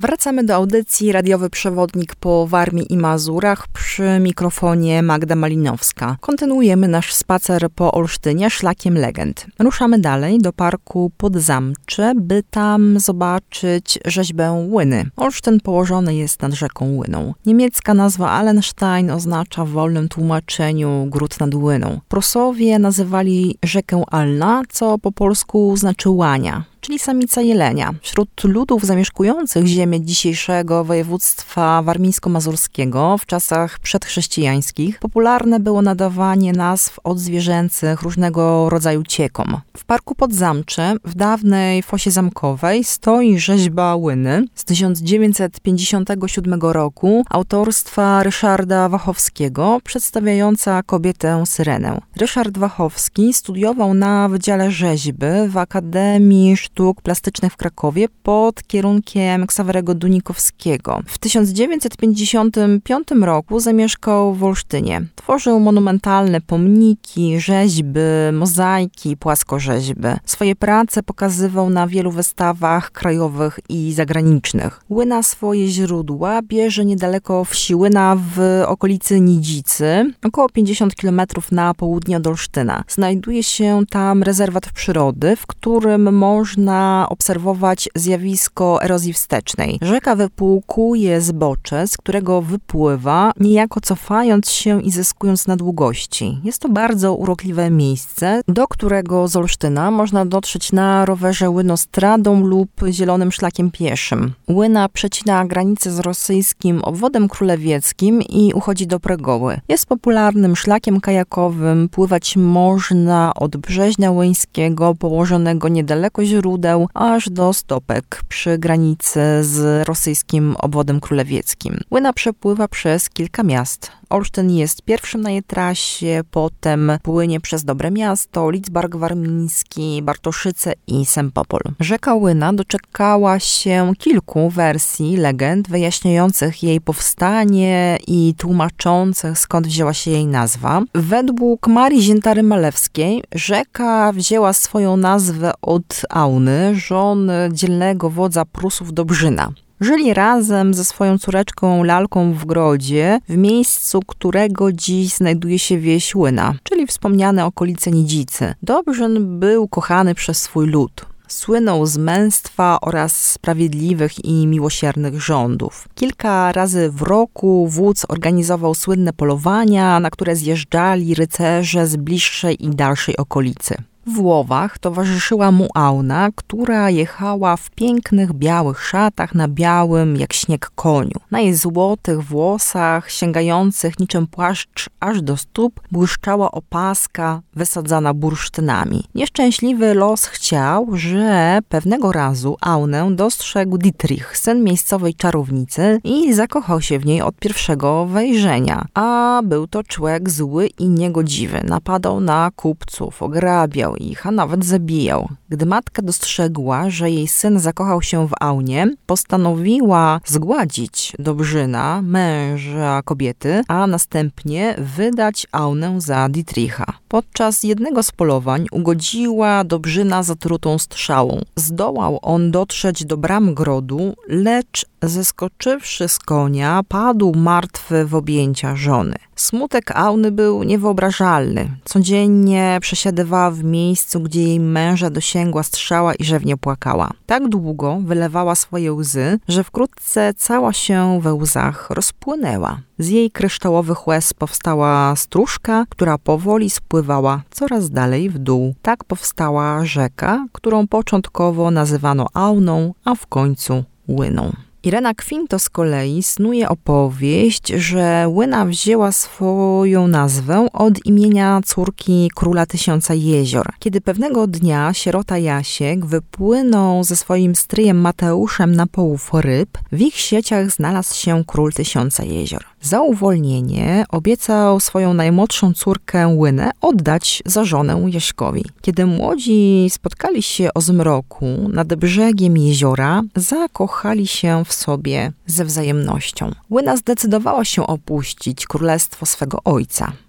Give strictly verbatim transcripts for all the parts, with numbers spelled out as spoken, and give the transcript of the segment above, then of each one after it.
Wracamy do audycji Radiowy Przewodnik po Warmii i Mazurach, przy mikrofonie Magda Malinowska. Kontynuujemy nasz spacer po Olsztynie szlakiem legend. Ruszamy dalej do parku Podzamcze, by tam zobaczyć rzeźbę Łyny. Olsztyn położony jest nad rzeką Łyną. Niemiecka nazwa Allenstein oznacza w wolnym tłumaczeniu gród nad Łyną. Prusowie nazywali rzekę Alna, co po polsku znaczy łania, czyli samica jelenia. Wśród ludów zamieszkujących ziemię dzisiejszego województwa warmińsko-mazurskiego w czasach przedchrześcijańskich popularne było nadawanie nazw odzwierzęcych różnego rodzaju ciekom. W parku Podzamcze w dawnej fosie zamkowej stoi rzeźba Łyny z tysiąc dziewięćset pięćdziesiątego siódmego roku autorstwa Ryszarda Wachowskiego, przedstawiająca kobietę Syrenę. Ryszard Wachowski studiował na Wydziale Rzeźby w Akademii Sztuk Plastycznych w Krakowie pod kierunkiem Ksawerego Dunikowskiego. W tysiąc dziewięćset pięćdziesiątym piątym roku zamieszkał w Olsztynie. Tworzył monumentalne pomniki, rzeźby, mozaiki, płaskorzeźby. Swoje prace pokazywał na wielu wystawach krajowych i zagranicznych. Łyna swoje źródła bierze niedaleko wsi Łyna w okolicy Nidzicy, około pięćdziesiąt kilometrów na południe od Olsztyna. Znajduje się tam rezerwat przyrody, w którym można obserwować zjawisko erozji wstecznej. Rzeka wypłukuje zbocze, z którego wypływa, niejako cofając się i zyskując na długości. Jest to bardzo urokliwe miejsce, do którego z Olsztyna można dotrzeć na rowerze łynostradą lub zielonym szlakiem pieszym. Łyna przecina granicę z rosyjskim obwodem królewieckim i uchodzi do Pregoły. Jest popularnym szlakiem kajakowym, pływać można od Brzeźna Łyńskiego, położonego niedaleko źródeł, aż do Stopek przy granicy z rosyjskim obwodem królewieckim. Łyna przepływa przez kilka miast. Olsztyn jest pierwszym na jej trasie, potem płynie przez Dobre Miasto, Lidzbark Warmiński, Bartoszyce i Sempopol. Rzeka Łyna doczekała się kilku wersji legend wyjaśniających jej powstanie i tłumaczących, skąd wzięła się jej nazwa. Według Marii Ziętary-Malewskiej rzeka wzięła swoją nazwę od Auny, żony dzielnego wodza Prusów Dobrzyna. Żyli razem ze swoją córeczką Lalką w Grodzie, w miejscu którego dziś znajduje się wieś Łyna, czyli wspomniane okolice Nidzicy. Dobrzyn był kochany przez swój lud. Słynął z męstwa oraz sprawiedliwych i miłosiernych rządów. Kilka razy w roku wódz organizował słynne polowania, na które zjeżdżali rycerze z bliższej i dalszej okolicy. W łowach towarzyszyła mu Auna, która jechała w pięknych białych szatach na białym jak śnieg koniu. Na jej złotych włosach, sięgających niczym płaszcz aż do stóp, błyszczała opaska wysadzana bursztynami. Nieszczęśliwy los chciał, że pewnego razu Aunę dostrzegł Dietrich, syn miejscowej czarownicy, i zakochał się w niej od pierwszego wejrzenia. A był to człowiek zły i niegodziwy. Napadał na kupców, ograbiał ich, a nawet zabijał. Gdy matka dostrzegła, że jej syn zakochał się w Aunie, postanowiła zgładzić Dobrzyna, męża kobiety, a następnie wydać Aunę za Dietricha. Podczas jednego z polowań ugodziła Dobrzyna zatrutą strzałą. Zdołał on dotrzeć do bram grodu, lecz zeskoczywszy z konia, padł martwy w objęcia żony. Smutek Auny był niewyobrażalny. Codziennie przesiadywała w miejscu, gdzie jej męża dosięgła strzała i rzewnie płakała. Tak długo wylewała swoje łzy, że wkrótce cała się we łzach rozpłynęła. Z jej kryształowych łez powstała stróżka, która powoli spływała coraz dalej w dół. Tak powstała rzeka, którą początkowo nazywano Auną, a w końcu Łyną. Irena Kwinto z kolei snuje opowieść, że Łyna wzięła swoją nazwę od imienia córki króla Tysiąca Jezior. Kiedy pewnego dnia sierota Jasiek wypłynął ze swoim stryjem Mateuszem na połów ryb, w ich sieciach znalazł się król Tysiąca Jezior. Za uwolnienie obiecał swoją najmłodszą córkę Łynę oddać za żonę Jaśkowi. Kiedy młodzi spotkali się o zmroku nad brzegiem jeziora, zakochali się w sobie ze wzajemnością. Łyna zdecydowała się opuścić królestwo swego ojca.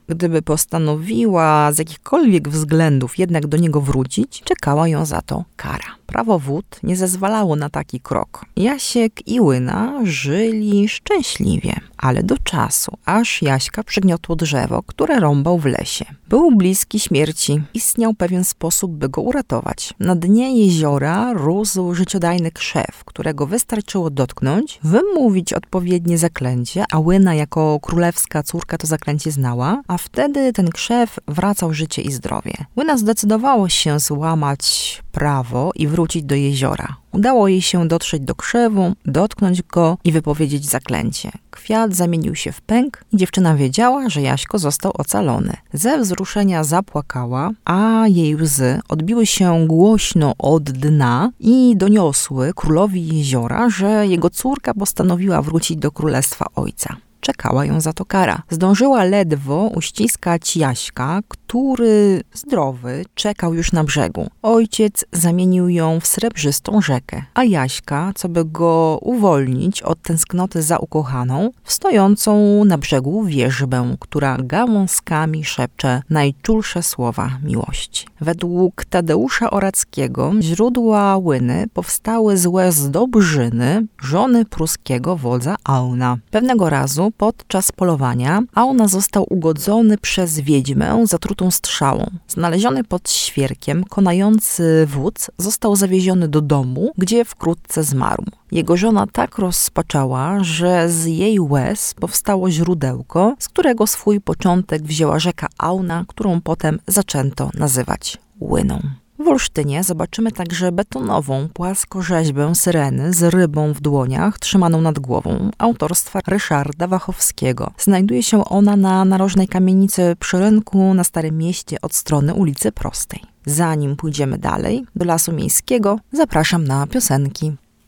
Gdyby postanowiła z jakichkolwiek względów jednak do niego wrócić, czekała ją za to kara. Prawo wód nie zezwalało na taki krok. Jasiek i Łyna żyli szczęśliwie, ale do czasu, aż Jaśka przygniotło drzewo, które rąbał w lesie. Był bliski śmierci. Istniał pewien sposób, by go uratować. Na dnie jeziora rósł życiodajny krzew, którego wystarczyło dotknąć, wymówić odpowiednie zaklęcie, a Łyna jako królewska córka to zaklęcie znała, a wtedy ten krzew wracał życie i zdrowie. Łyna zdecydowało się złamać prawo i wrócić do jeziora. Udało jej się dotrzeć do krzewu, dotknąć go i wypowiedzieć zaklęcie. Kwiat zamienił się w pęk i dziewczyna wiedziała, że Jaśko został ocalony. Ze wzruszenia zapłakała, a jej łzy odbiły się głośno od dna i doniosły królowi jeziora, że jego córka postanowiła wrócić do królestwa ojca. Czekała ją za to kara. Zdążyła ledwo uściskać Jaśka, który zdrowy czekał już na brzegu. Ojciec zamienił ją w srebrzystą rzekę, a Jaśka, co by go uwolnić od tęsknoty za ukochaną, w stojącą na brzegu wierzbę, która gałązkami szepcze najczulsze słowa miłości. Według Tadeusza Orackiego źródła Łyny powstały z łez Dobrzyny, żony pruskiego wodza Auna. Pewnego razu podczas polowania Auna został ugodzony przez wiedźmę zatrutą strzałą. Znaleziony pod świerkiem, konający wódz został zawieziony do domu, gdzie wkrótce zmarł. Jego żona tak rozpaczała, że z jej łez powstało źródełko, z którego swój początek wzięła rzeka Auna, którą potem zaczęto nazywać Łyną. W Olsztynie zobaczymy także betonową płaskorzeźbę syreny z rybą w dłoniach trzymaną nad głową autorstwa Ryszarda Wachowskiego. Znajduje się ona na narożnej kamienicy przy rynku na Starym Mieście od strony ulicy Prostej. Zanim pójdziemy dalej do Lasu Miejskiego, zapraszam na piosenki.